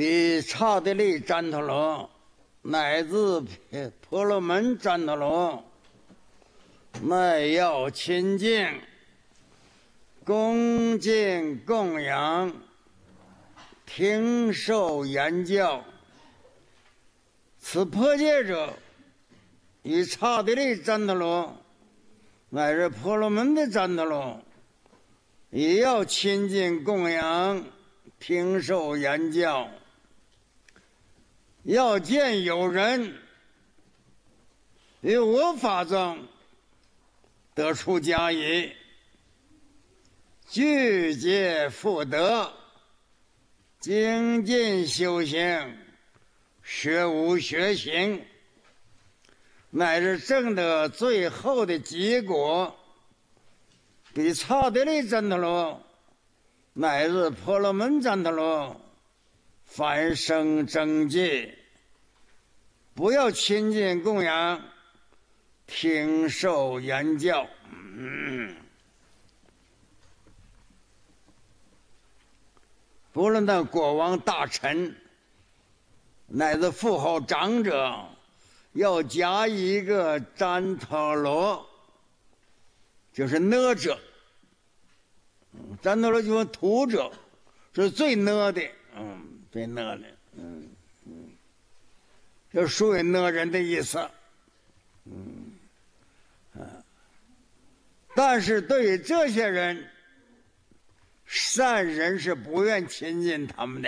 比刹帝利旃陀罗乃至婆罗门旃陀罗，乃要亲近、恭敬、供养、听受言教。此破戒者，以刹帝利旃陀罗乃至婆罗门的旃陀罗，也要亲近、供养、听受言教。要见有人于我法中得出家矣，具戒福德，精进修行，学无学行，乃至证得最后的结果，比刹帝利旃陀罗乃至婆罗门旃陀罗反生正戒。不要亲近供养，听受言教。不论那国王大臣乃至富豪长者，要加一个旃陀罗，就是讷者。旃陀罗就是土者，是最讷的，最讷的，就属于讷人的意思，但是对于这些人，善人是不愿亲近他们的，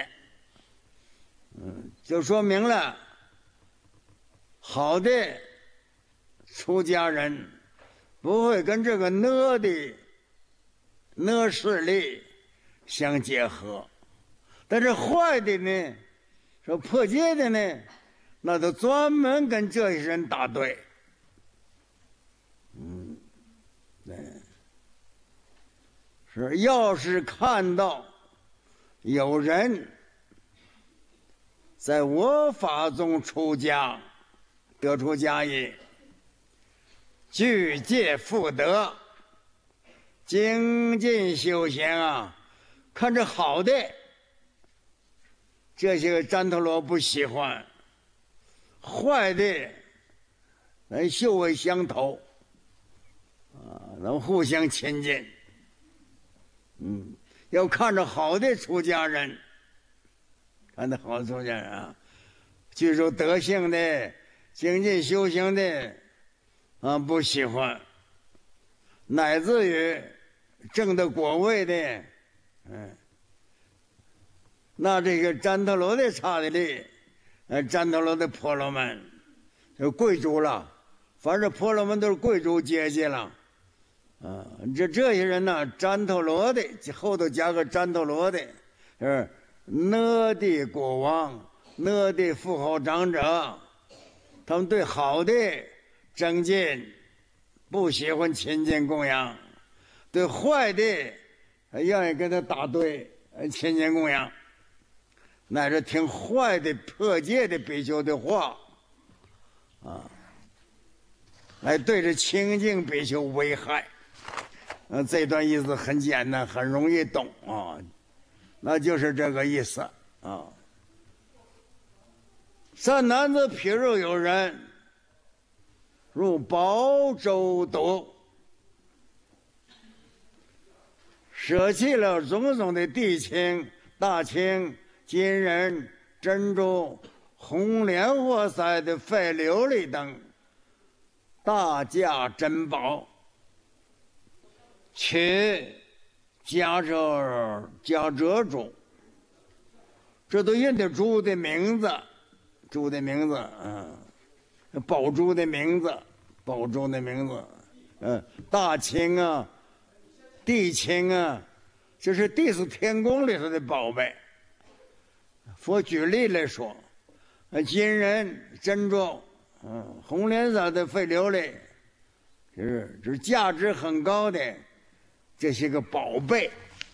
就说明了好的出家人不会跟这个讷势力相结合，但是坏的呢，说破戒的呢，那都专门跟这些人打对。对，是要是看到有人在我法中出家，得出家业，具戒福德，精进修行啊，看着好的，这些个旃陀罗不喜欢，坏的修为相投，能互相亲近。要看着好的出家人，看着好的出家人啊，具有德行的、精进修行的不喜欢，乃至于证得果位的，那这个旃陀罗的刹帝利，旃陀罗的婆罗门，就贵族了。反正婆罗门都是贵族阶级了，这些人呢，旃陀罗的后头加个旃陀罗的，是讷的国王、讷的富豪长者，他们对好的精进，不喜欢亲近供养；对坏的愿意跟他打对，亲近供养，乃至听坏的破戒的比丘的话，来对着清净比丘危害。这段意思很简单，很容易懂啊，那就是这个意思啊。善男子，譬如有人入宝洲都，舍弃了种种的地青、大青、金人、珍珠、红莲花塞的废琉璃等大价珍宝，取迦遮珠，这都印的珠的名字，宝珠的名字，大青啊，地青啊，这是第四天宫里头的宝贝。佛举例来说，金人、珍珠，红莲色的废琉璃，就是价值很高的这些个宝贝，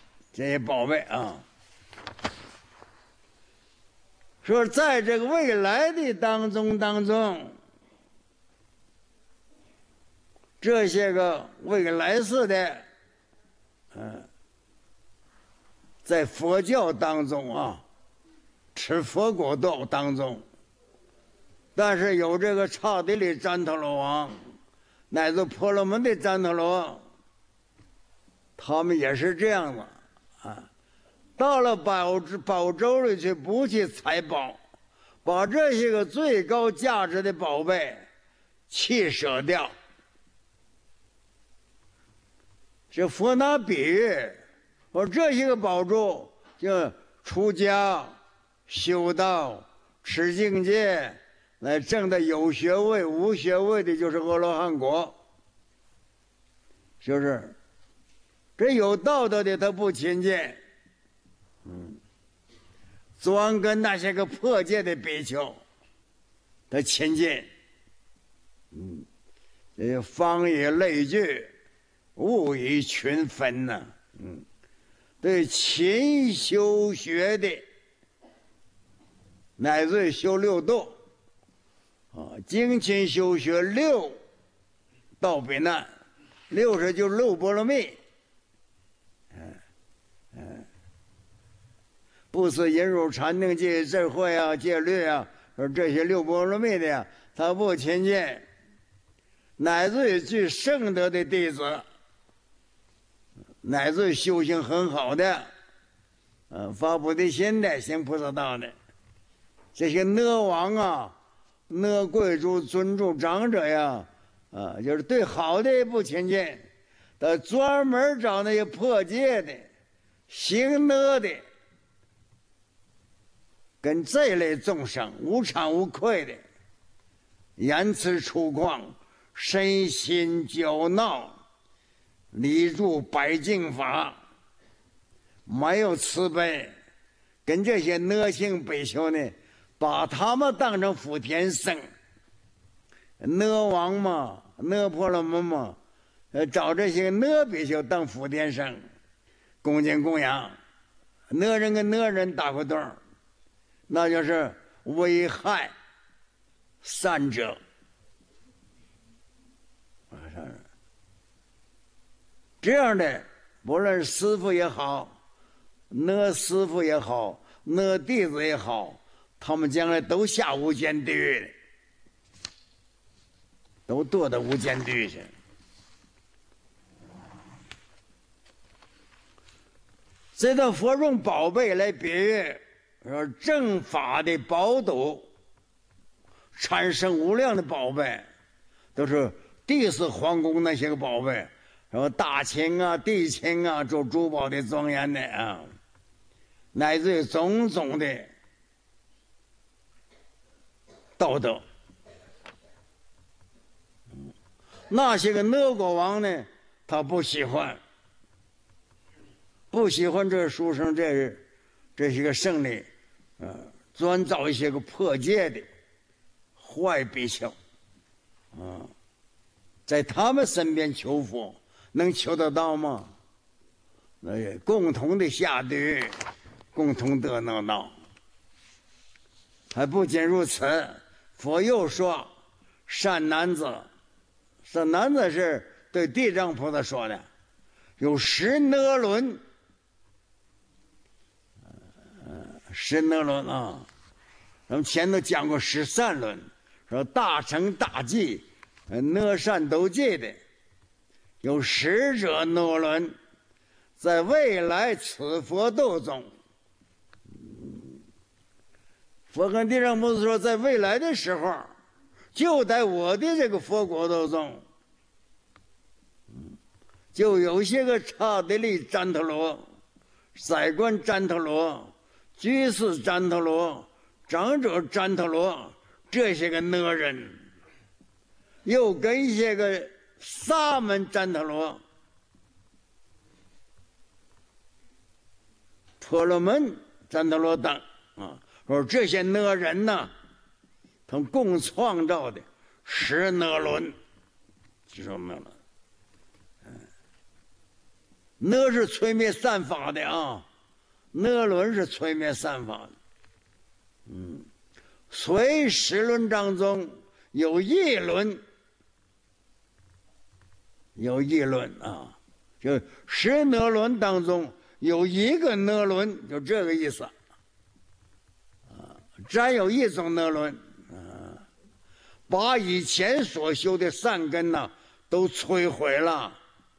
说在这个未来的当中，这些个未来世的，在佛教当中吃佛果豆当中，但是有这个刹帝利旃陀罗王，乃至婆罗门的旃陀罗，他们也是这样的啊。到了宝洲里去，不去采宝，把这些个最高价值的宝贝弃舍掉。这佛拿比喻，说这些个宝珠，就出家、修道、持境界，来证的有学位、无学位的，就是阿罗汉果。就是这有道德的，他不亲近。专跟那些个破戒的比丘，他亲近。方以类聚，物以群分呐。对勤修学的，乃至修六度精勤修学六道比难，60就是六波罗蜜。不思淫辱禅定戒智慧啊戒律啊，说这些六波罗蜜的呀，他不亲近，乃至于具圣德的弟子，乃至于修行很好的，发菩提心的，行菩萨道的，这些哪王啊、哪贵族尊重长者呀，就是对好的也不亲近，他专门找那些破戒的、行哪的。跟这类众生无惭无愧的，言辞粗犷，身心骄闹，理住百境法，没有慈悲，跟这些哪性比丘呢，把他们当成福田僧，哪王嘛，哪婆罗门嘛，找这些哪比丘当福田僧，恭敬供养，哪人跟哪人打个盹，那就是危害善者。这样的，不论是师父也好，哪师父也好，哪弟子也好，他们将来都下无间地狱的，都堕到无间地狱去。这段佛用宝贝来比喻，说正法的宝斗产生无量的宝贝，都是第四皇宫那些个宝贝，什么大清啊、地清啊，做珠宝的庄严的啊，乃至于种种的道德。那些个哪国王呢，他不喜欢这书生这些个胜利，专找一些个破戒的坏比丘，在他们身边求佛，能求得到吗？那也共同的下地狱，共同得那道。还不仅如此，佛又说：“善男子，善男子是对地藏菩萨说的，有10那轮。”10那轮啊，咱们前头讲过13轮，说大乘大寂，哪善都寂的，有10者那轮，在未来此佛斗中，佛跟地藏菩萨说，在未来的时候，就在我的这个佛国斗中，就有些个刹帝利旃陀罗、宰官旃陀罗、居士旃陀罗、长者旃陀罗，这些个哪人，又跟一些个沙门旃陀罗、婆罗门旃陀罗等说这些哪人呢，他们共创造的10那轮，就说那了。那是摧灭散法的啊，那轮是摧灭散法的。随10轮当中有一轮啊，就10那轮当中有一个那轮，就这个意思咱有一种讷论，把以前所修的善根呢都摧毁了。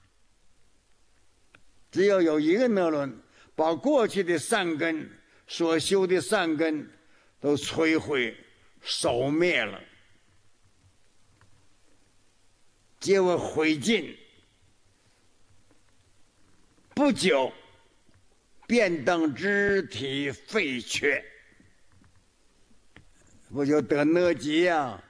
只要有一个讷论，把过去的善根所修的善根都摧毁烧灭了，皆为灰烬。不久便等肢体废缺，不就得讷疾呀，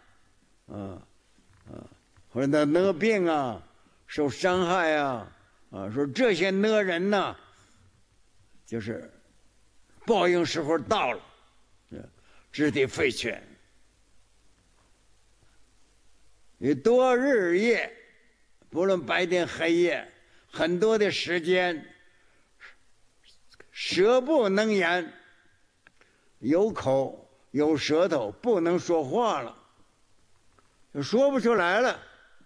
或者得讷病啊，受伤害啊，说这些讷人呢，就是报应时候到了，肢体废缺，你多日夜，不论白天黑夜，很多的时间，舌不能言，有口有舌头不能说话了，说不出来了，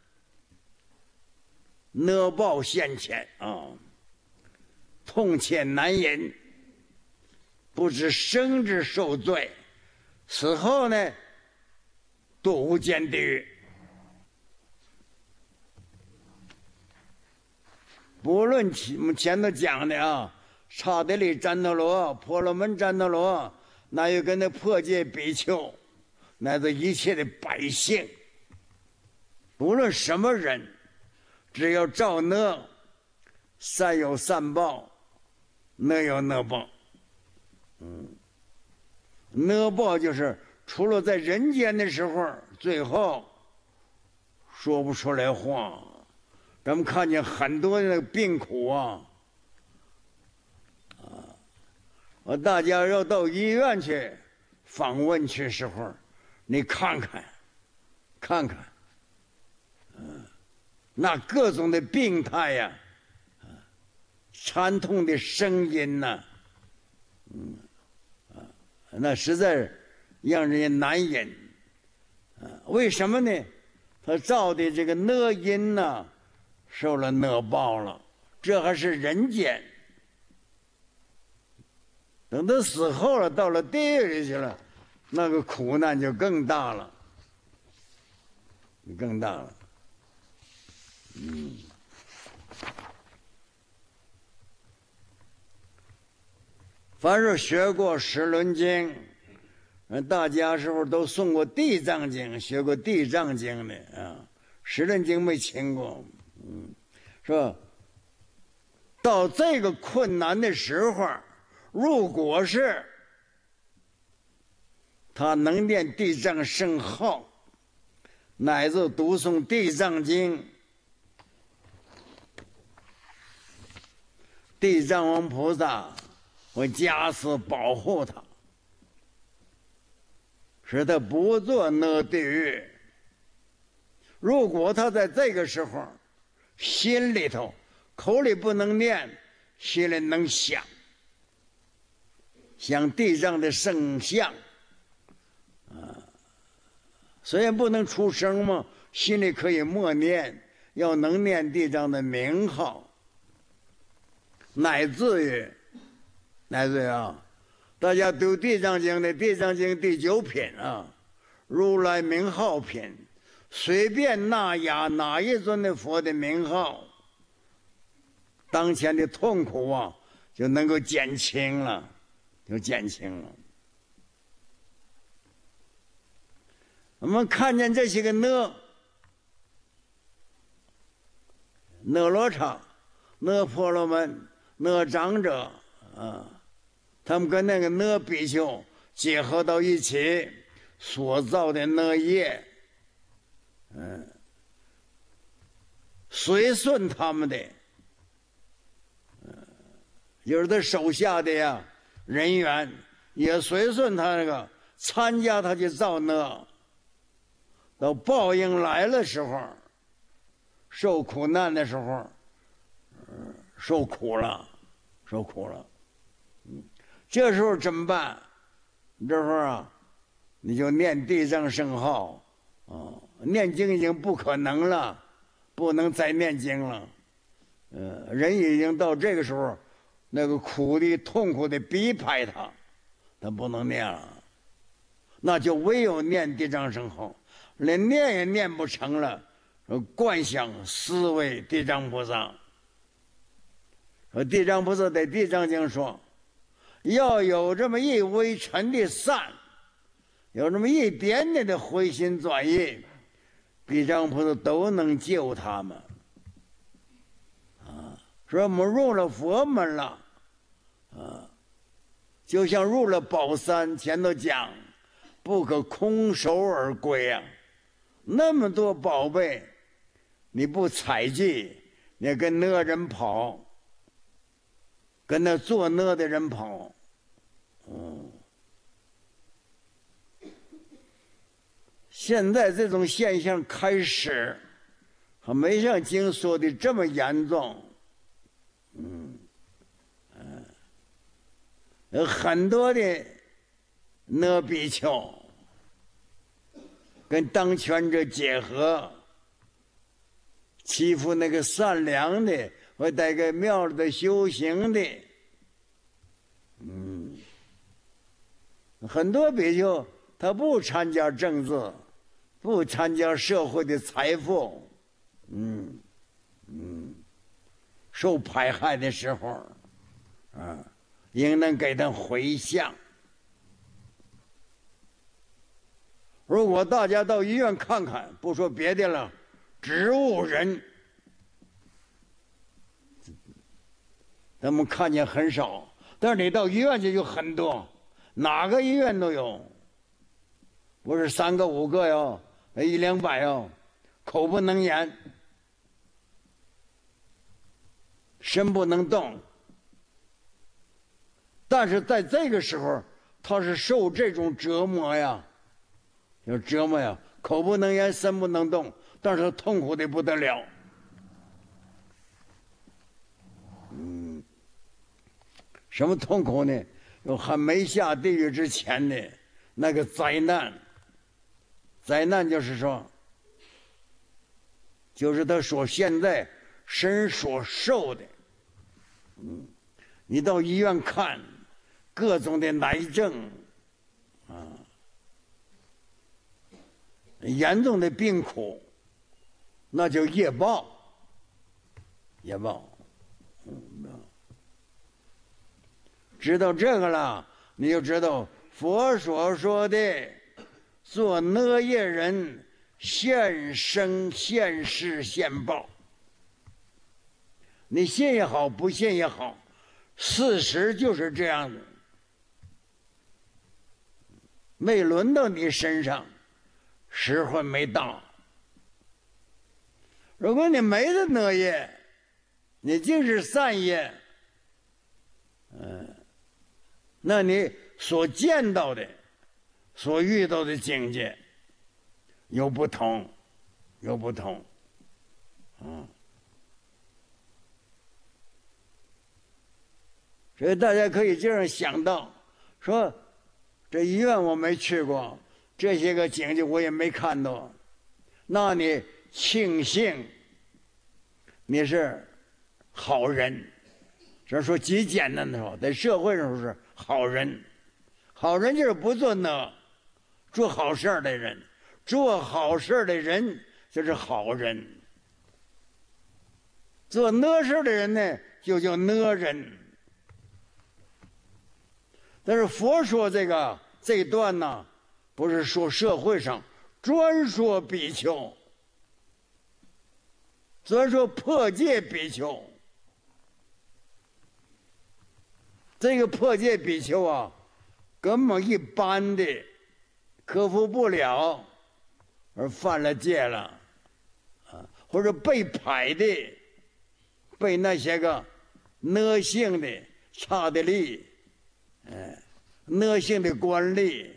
讷报现前啊，痛切难忍，不知生之受罪，死后呢，堕无间地狱。不论前头讲的啊，刹帝利旃陀罗、婆罗门旃陀罗，那有跟那破戒比丘，乃至一切的百姓，不论什么人，只要造讷，善有善报，讷有讷报。讷报就是除了在人间的时候，最后说不出来话。咱们看见很多的病苦啊，大家要到医院去访问去时候，你看看，那各种的病态呀，惨痛的声音呐，那实在让人家难忍。为什么呢？他造的这个讷因呢，受了讷报了，这还是人间。等他死后了，到了地狱里去了，那个苦难就更大了，更大了。凡是学过十轮经，大家是不是都诵过地藏经，学过地藏经的啊？十轮经没听过，是吧？到这个困难的时候，如果是他能念地藏圣号，乃至读诵地藏经，地藏王菩萨会加持保护他，使他不做讷地狱。如果他在这个时候心里头口里不能念，心里能想地藏的圣像，虽然不能出声嘛，心里可以默念，要能念地藏的名号，乃至于大家读地藏经的地藏经第9品啊，如来名号品，随便那雅哪一尊的佛的名号，当前的痛苦啊就能够减轻了，我们看见这些个讷罗刹、讷婆罗门、讷长者他们跟那个讷比丘结合到一起所造的讷业，随顺他们的，就是他手下的人员也随顺他那个参加他去造讷，到报应来的时候，受苦难的时候，受苦了。这时候怎么办？这时候你就念地藏圣号念经已经不可能了，不能再念经了。人已经到这个时候，那个苦的痛苦的逼迫他不能念了。 那就唯有念地藏圣号，连念也念不成了，观想思维地藏菩萨。说地藏菩萨在地藏经说，要有这么一微尘的善，有这么一点点的回心转意，地藏菩萨都能救他们。说我们入了佛门了，就像入了宝山，前头讲不可空手而归啊，那么多宝贝，你不采集，你跟哪人跑，跟那做哪的人跑。现在这种现象开始，还没像经说的这么严重。很多的那比丘跟当权者结合，欺负那个善良的或在个庙里的修行的，很多比丘他不参加政治，不参加社会的财富，受迫害的时候，应当给他回向。如果大家到医院看看，不说别的了，植物人咱们看见很少，但是你到医院去就很多，哪个医院都有，不是3个5个哟，100-200哟，口不能言，身不能动。但是在这个时候，他是受这种折磨呀，有折磨呀，口不能言，身不能动，但是痛苦的不得了。什么痛苦呢？有还没下地狱之前的那个灾难。灾难就是说，就是他所现在身所受的。你到医院看各种的癌症严重的病苦，那就业报，业报。知道这个了，你就知道佛所说的做恶业人现生现世现报。你信也好，不信也好，事实就是这样的，没轮到你身上，时会没到。如果你没的恶业，你净是善业，那你所见到的、所遇到的境界有不同，有不同，所以大家可以这样想到，说这医院我没去过，这些个景界我也没看到，那你庆幸你是好人。这说极简单的说，在社会上是好人，好人就是不做那做好事的人，做好事的人就是好人，做那事的人呢就叫那人。但是佛说这一段呢，不是说社会上，专说比丘，专说破戒比丘。这个破戒比丘啊，根本一般的克服不了，而犯了戒了，或者被排的，被那些个恶性的差的力，恶性的官吏，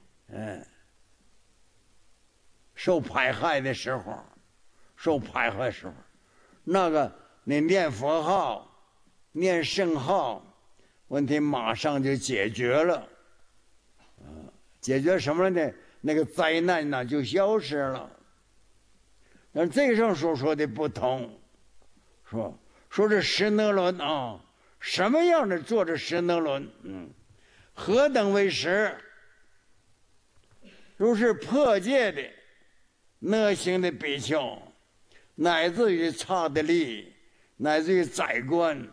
受迫害的时候，受迫害的时候，那个你念佛号，念圣号。问题马上就解决了，解决什么呢？那个灾难呢就消失了。但这上所说的不同，说这十那轮啊，什么样的做这十那轮？何等为十？ 如是破戒的那行的比丘，乃至于刹帝利，乃至于宰官，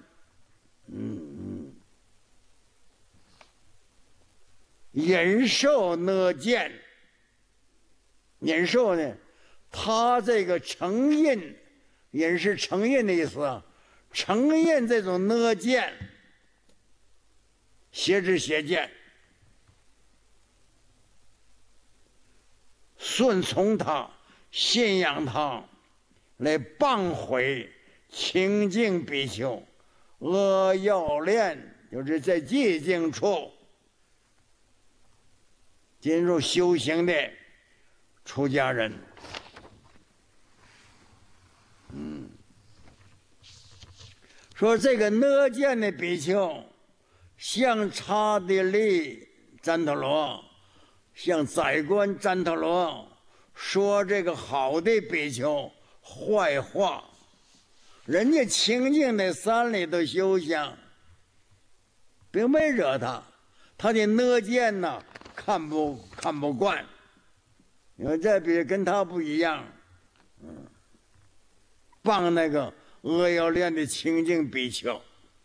忍受那见，忍受呢？他这个承认，忍是承认的意思啊，承认这种那见，邪知邪见，顺从他，信仰他，来谤毁清净比丘，阿要练，就是在寂静处进入修行的出家人。说这个那见的比丘，像刹帝利旃陀罗，像宰官旃陀罗，说这个好的比丘坏话，人家清净的山里头修行，并没惹他，他的那见呢看不惯，因为这比跟他不一样，谤那个阿要练的清净比丘，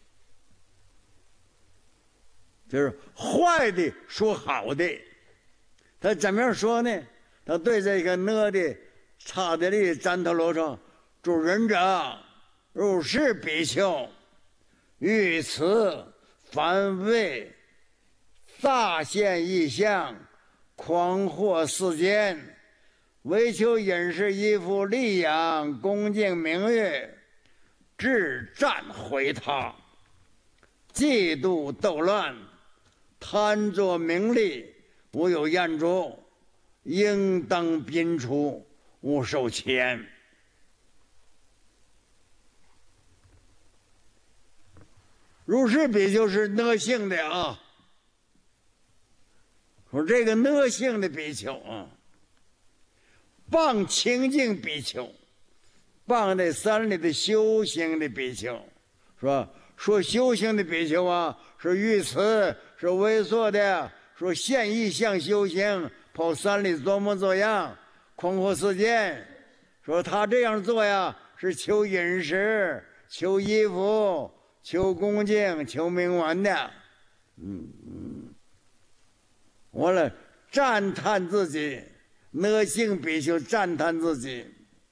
就是坏的说好的，他怎么样说呢？他对这个那的刹帝利旃陀罗说：“主人者，如是比丘，于此凡为大现异象，狂惑世间，为求饮食衣服利养恭敬名誉，至战毁他，嫉妒斗乱，贪着名利，无有厌足，应当宾出，勿受牵。”如是比丘是那性的啊，说这个那性的比丘啊，谤清净比丘，谤那山里的修行的比丘，说修行的比丘啊，是愚痴，是猥琐的，说现意向修行，跑山里做模作样，狂惑世间，说他这样做呀，是求饮食，求衣服，求恭敬，求名闻的。完了赞叹自己，那性比丘赞叹自己，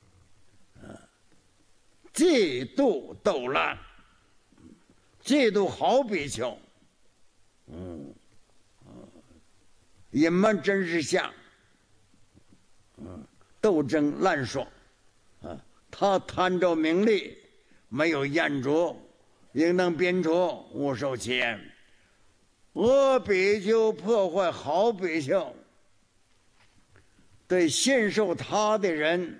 嫉妒斗乱，嫉妒好比丘，隐瞒真实相，斗争滥说，他贪着名利，没有厌足，应当鞭除，勿受牵。恶比丘破坏好比丘，对信受他的人，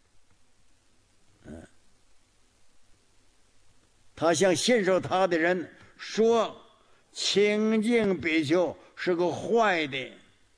他向信受他的人说清净比丘是个坏的，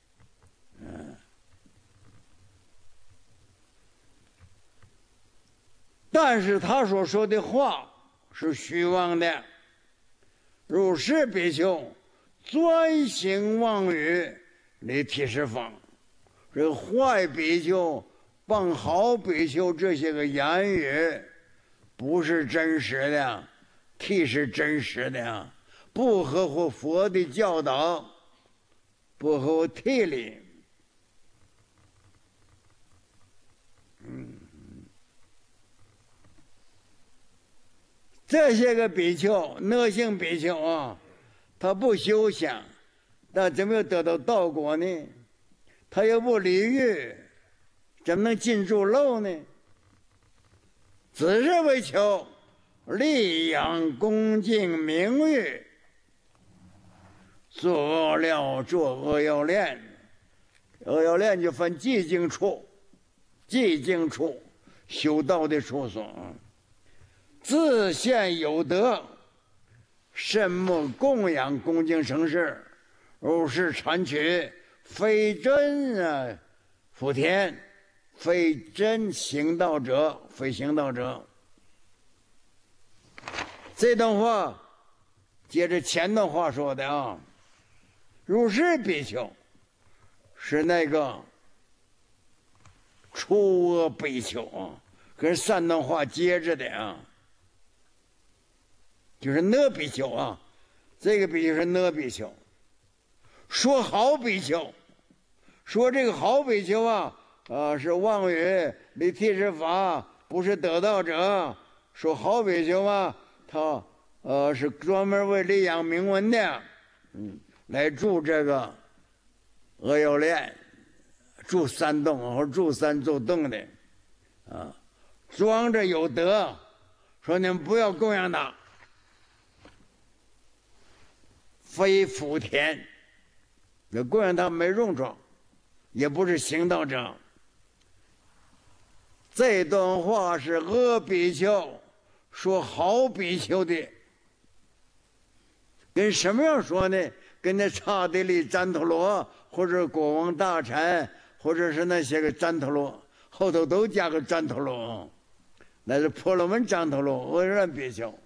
但是他所说的话是虚妄的。如是比丘专行妄语，离毗湿方。这个坏比丘谤好比丘这些个言语，不是真实的，替是真实的，不合乎佛的教导，不合乎替理。这些个比丘，那性比丘啊，他不修行，那怎么得到道果呢？他又不礼欲，怎么能进住漏呢？只是为求利养恭敬名誉，作恶了，作恶要练。恶要练就分寂静处，寂静处修道的处所，自现有德，慎莫供养恭敬生事，如是禅取，非真福田，非真行道者，非行道者。这段话接着前段话说的啊，如是比丘， 是那个出阿比丘啊，跟山东话接着的啊，就是那比丘啊，这个比丘是那比丘。说好比丘，说这个好比丘啊，是妄语离替是法，不是得道者。说好比丘啊，他是专门为礼养铭文的，来住这个阿育连，住山洞或住山住洞的，装着有德，说你们不要供养他，非福田，那供养他没用处，也不是行道者。这段话是阿比丘说好比丘的，跟什么样说呢？跟那刹帝利旃陀罗，或者国王大臣，或者是那些个旃陀罗，后头都加个旃陀罗，那是婆罗门旃陀罗阿难比丘。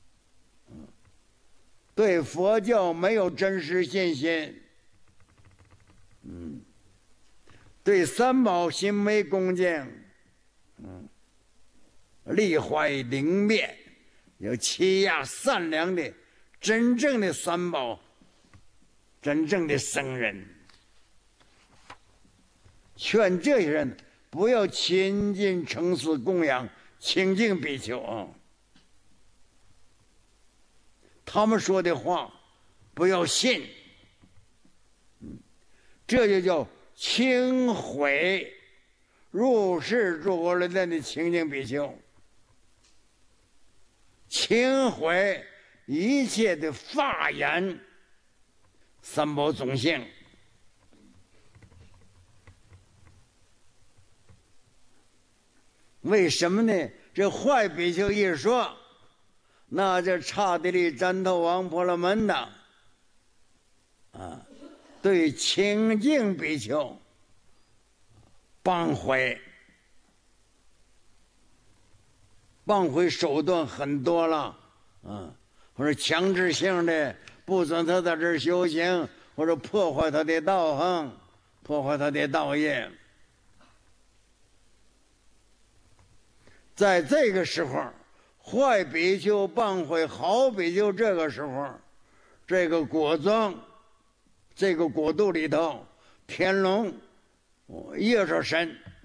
对佛教没有真实信心，对三宝心没恭敬，力怀灵灭，有欺压善良的真正的三宝，真正的僧人，劝这些人不要亲近承祀供养清净比丘啊，他们说的话不要信，这就叫轻毁入世诸阿罗汉的清净比丘，轻毁一切的法言三宝种性。为什么呢？这坏比丘一说，那就刹帝利旃陀王婆罗门的对清净比丘谤毁，谤毁手段很多了，或者强制性的不准他在这儿修行，或者破坏他的道行，破坏他的道业。在这个时候，坏比丘谤毁好比丘，这个时候，这个国宗，这个国度里头，天龙、夜叉神